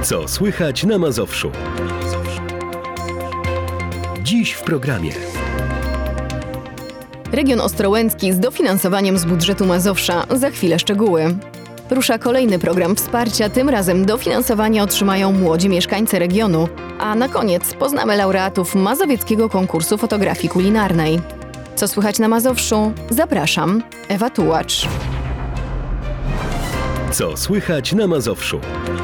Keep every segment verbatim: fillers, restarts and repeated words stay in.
Co słychać na Mazowszu? Dziś w programie. Region Ostrołęcki z dofinansowaniem z budżetu Mazowsza. Za chwilę szczegóły. Rusza kolejny program wsparcia, tym razem dofinansowanie otrzymają młodzi mieszkańcy regionu. A na koniec poznamy laureatów mazowieckiego konkursu fotografii kulinarnej. Co słychać na Mazowszu? Zapraszam, Ewa Tułacz. Co słychać na Mazowszu?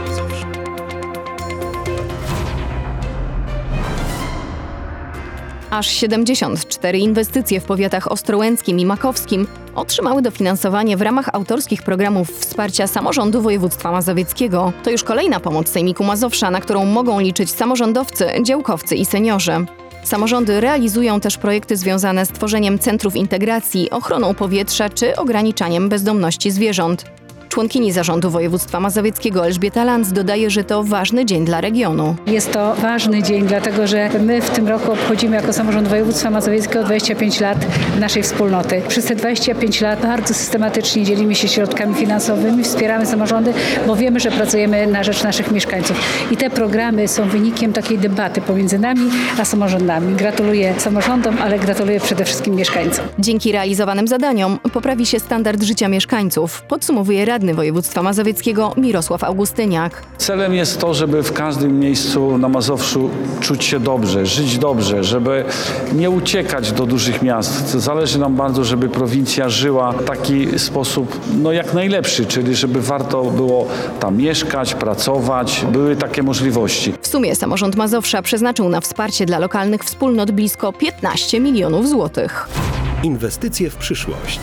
Aż siedemdziesiąt cztery inwestycje w powiatach ostrołęckim i makowskim otrzymały dofinansowanie w ramach autorskich programów wsparcia samorządu województwa mazowieckiego. To już kolejna pomoc Sejmiku Mazowsza, na którą mogą liczyć samorządowcy, działkowcy i seniorzy. Samorządy realizują też projekty związane z tworzeniem centrów integracji, ochroną powietrza czy ograniczaniem bezdomności zwierząt. Członkini Zarządu Województwa Mazowieckiego Elżbieta Lanz dodaje, że to ważny dzień dla regionu. Jest to ważny dzień, dlatego że my w tym roku obchodzimy jako Samorząd Województwa Mazowieckiego dwadzieścia pięć lat naszej wspólnoty. Przez te dwadzieścia pięć lat bardzo systematycznie dzielimy się środkami finansowymi, wspieramy samorządy, bo wiemy, że pracujemy na rzecz naszych mieszkańców. I te programy są wynikiem takiej debaty pomiędzy nami a samorządami. Gratuluję samorządom, ale gratuluję przede wszystkim mieszkańcom. Dzięki realizowanym zadaniom poprawi się standard życia mieszkańców, podsumowuje radny województwa mazowieckiego Mirosław Augustyniak. Celem jest to, żeby w każdym miejscu na Mazowszu czuć się dobrze, żyć dobrze, żeby nie uciekać do dużych miast. Zależy nam bardzo, żeby prowincja żyła w taki sposób no jak najlepszy, czyli żeby warto było tam mieszkać, pracować, były takie możliwości. W sumie samorząd Mazowsza przeznaczył na wsparcie dla lokalnych wspólnot blisko piętnaście milionów złotych. Inwestycje w przyszłość.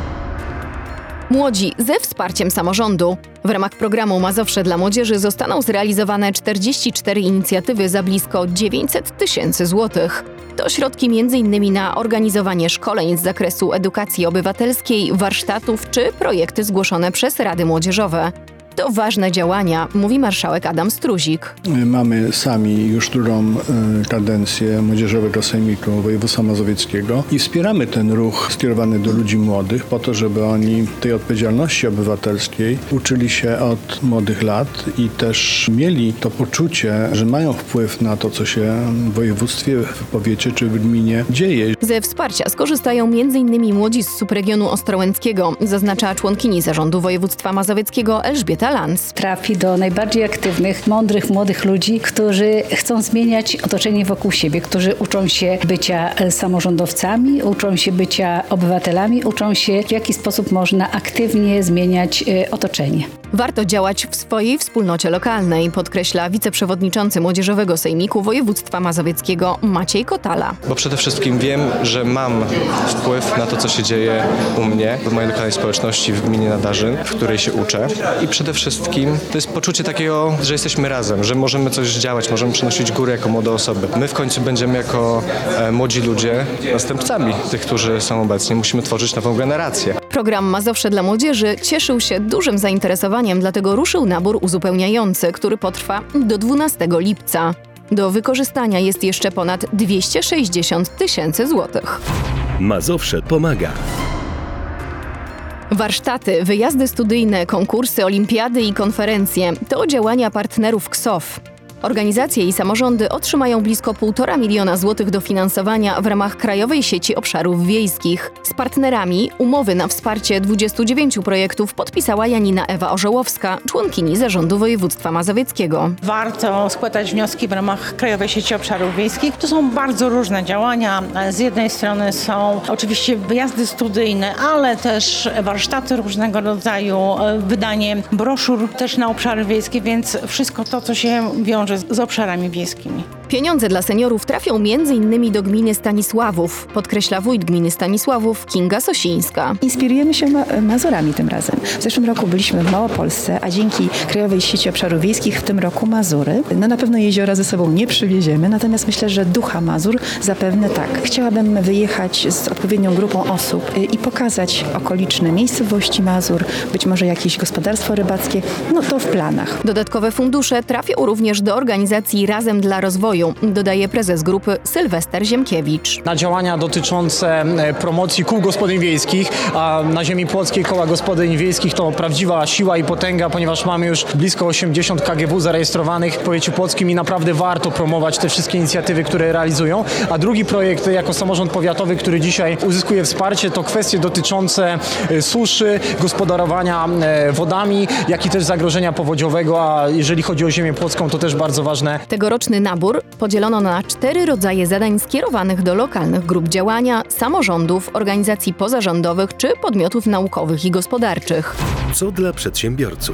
Młodzi ze wsparciem samorządu. W ramach programu Mazowsze dla Młodzieży zostaną zrealizowane czterdzieści cztery inicjatywy za blisko dziewięćset tysięcy złotych. To środki między innymi na organizowanie szkoleń z zakresu edukacji obywatelskiej, warsztatów czy projekty zgłoszone przez Rady Młodzieżowe. To ważne działania, mówi marszałek Adam Struzik. Mamy sami już drugą y, kadencję Młodzieżowego Sejmiku Województwa Mazowieckiego i wspieramy ten ruch skierowany do ludzi młodych po to, żeby oni tej odpowiedzialności obywatelskiej uczyli się od młodych lat i też mieli to poczucie, że mają wpływ na to, co się w województwie, w powiecie czy w gminie dzieje. Ze wsparcia skorzystają między innymi młodzi z subregionu ostrołęckiego, zaznacza członkini Zarządu Województwa Mazowieckiego Elżbieta Lanz. Trafi do najbardziej aktywnych, mądrych, młodych ludzi, którzy chcą zmieniać otoczenie wokół siebie, którzy uczą się bycia samorządowcami, uczą się bycia obywatelami, uczą się, w jaki sposób można aktywnie zmieniać otoczenie. Warto działać w swojej wspólnocie lokalnej, podkreśla wiceprzewodniczący Młodzieżowego Sejmiku Województwa Mazowieckiego Maciej Kotala. Bo przede wszystkim wiem, że mam wpływ na to, co się dzieje u mnie, w mojej lokalnej społeczności w gminie Nadarzyn, w której się uczę. I przede wszystkim to jest poczucie takiego, że jesteśmy razem, że możemy coś działać, możemy przynosić górę jako młode osoby. My w końcu będziemy jako e, młodzi ludzie następcami tych, którzy są obecni. Musimy tworzyć nową generację. Program Mazowsze dla Młodzieży cieszył się dużym zainteresowaniem, dlatego ruszył nabór uzupełniający, który potrwa do dwunastego lipca. Do wykorzystania jest jeszcze ponad dwieście sześćdziesiąt tysięcy złotych. Mazowsze pomaga. Warsztaty, wyjazdy studyjne, konkursy, olimpiady i konferencje to działania partnerów K S O F. Organizacje i samorządy otrzymają blisko półtora miliona złotych dofinansowania w ramach Krajowej Sieci Obszarów Wiejskich. Z partnerami umowy na wsparcie dwudziestu dziewięciu projektów podpisała Janina Ewa Orzełowska, członkini Zarządu Województwa Mazowieckiego. Warto składać wnioski w ramach Krajowej Sieci Obszarów Wiejskich. To są bardzo różne działania. Z jednej strony są oczywiście wyjazdy studyjne, ale też warsztaty różnego rodzaju, wydanie broszur też na obszary wiejskie, więc wszystko to, co się wiąże z obszarami wiejskimi. Pieniądze dla seniorów trafią między innymi do gminy Stanisławów, podkreśla wójt gminy Stanisławów Kinga Sosińska. Inspirujemy się ma- Mazurami tym razem. W zeszłym roku byliśmy w Małopolsce, a dzięki Krajowej Sieci Obszarów Wiejskich w tym roku Mazury. No na pewno jeziora ze sobą nie przywieziemy, natomiast myślę, że ducha Mazur zapewne tak. Chciałabym wyjechać z odpowiednią grupą osób i pokazać okoliczne miejscowości Mazur, być może jakieś gospodarstwo rybackie, no to w planach. Dodatkowe fundusze trafią również do organizacji Razem dla Rozwoju, rozwoju, dodaje prezes grupy Sylwester Ziemkiewicz. Na działania dotyczące promocji kół gospodyń wiejskich, a na ziemi płockiej koła gospodyń wiejskich to prawdziwa siła i potęga, ponieważ mamy już blisko osiemdziesiąt K G W zarejestrowanych w powiecie płockim i naprawdę warto promować te wszystkie inicjatywy, które realizują. A drugi projekt jako samorząd powiatowy, który dzisiaj uzyskuje wsparcie, to kwestie dotyczące suszy, gospodarowania wodami, jak i też zagrożenia powodziowego, a jeżeli chodzi o ziemię płocką, to też bardzo ważne. Tegoroczny nabór podzielono na cztery rodzaje zadań skierowanych do lokalnych grup działania, samorządów, organizacji pozarządowych czy podmiotów naukowych i gospodarczych. Co dla przedsiębiorców?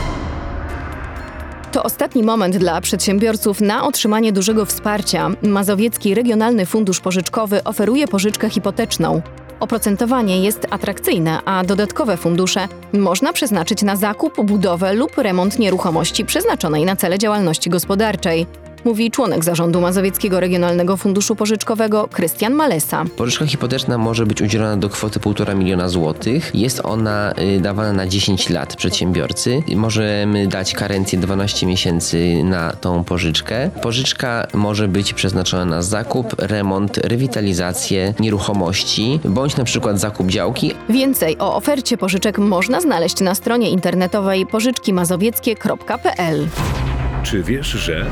To ostatni moment dla przedsiębiorców na otrzymanie dużego wsparcia. Mazowiecki Regionalny Fundusz Pożyczkowy oferuje pożyczkę hipoteczną. Oprocentowanie jest atrakcyjne, a dodatkowe fundusze można przeznaczyć na zakup, budowę lub remont nieruchomości przeznaczonej na cele działalności gospodarczej, mówi członek zarządu Mazowieckiego Regionalnego Funduszu Pożyczkowego Krystian Malesa. Pożyczka hipoteczna może być udzielona do kwoty półtora miliona złotych. Jest ona y, dawana na dziesięć lat przedsiębiorcy. Możemy dać karencję dwanaście miesięcy na tą pożyczkę. Pożyczka może być przeznaczona na zakup, remont, rewitalizację nieruchomości bądź na przykład zakup działki. Więcej o ofercie pożyczek można znaleźć na stronie internetowej pożyczki mazowieckie kropka p l. Czy wiesz, że...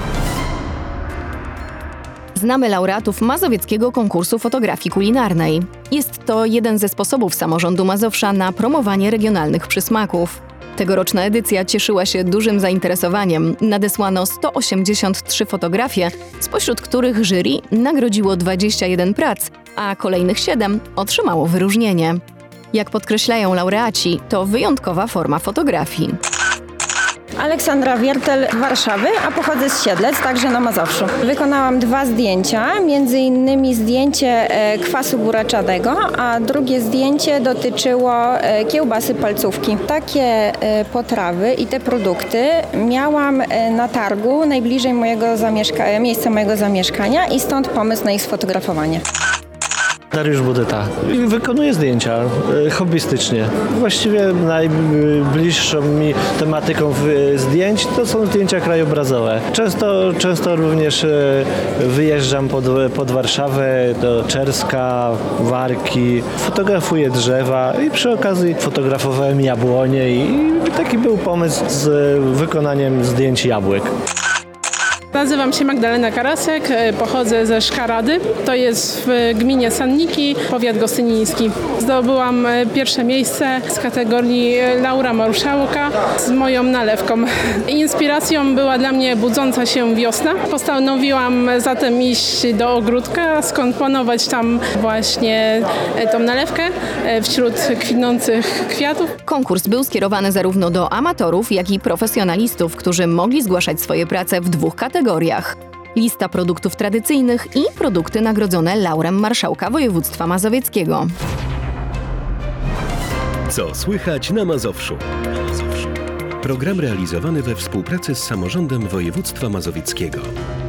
Znamy laureatów Mazowieckiego Konkursu Fotografii Kulinarnej. Jest to jeden ze sposobów samorządu Mazowsza na promowanie regionalnych przysmaków. Tegoroczna edycja cieszyła się dużym zainteresowaniem. Nadesłano sto osiemdziesiąt trzy fotografie, spośród których jury nagrodziło dwadzieścia jeden prac, a kolejnych siedem otrzymało wyróżnienie. Jak podkreślają laureaci, to wyjątkowa forma fotografii. Aleksandra Wiertel z Warszawy, a pochodzę z Siedlec, także na Mazowszu. Wykonałam dwa zdjęcia, między innymi zdjęcie kwasu buraczanego, a drugie zdjęcie dotyczyło kiełbasy palcówki. Takie potrawy i te produkty miałam na targu najbliżej mojego zamieszka- miejsca mojego zamieszkania i stąd pomysł na ich sfotografowanie. Dariusz Budyta. Wykonuję zdjęcia e, hobbystycznie. Właściwie najbliższą mi tematyką w, zdjęć to są zdjęcia krajobrazowe. Często, często również e, wyjeżdżam pod, pod Warszawę, do Czerska, Warki. Fotografuję drzewa i przy okazji fotografowałem jabłonie i taki był pomysł z wykonaniem zdjęć jabłek. Nazywam się Magdalena Karasek, pochodzę ze Szkarady, to jest w gminie Sanniki, powiat gostyniński. Zdobyłam pierwsze miejsce z kategorii Laura Marszałka z moją nalewką. Inspiracją była dla mnie budząca się wiosna. Postanowiłam zatem iść do ogródka, skomponować tam właśnie tą nalewkę wśród kwitnących kwiatów. Konkurs był skierowany zarówno do amatorów, jak i profesjonalistów, którzy mogli zgłaszać swoje prace w dwóch kategoriach. Lista produktów tradycyjnych i produkty nagrodzone laurem Marszałka Województwa Mazowieckiego. Co słychać na Mazowszu? Program realizowany we współpracy z Samorządem Województwa Mazowieckiego.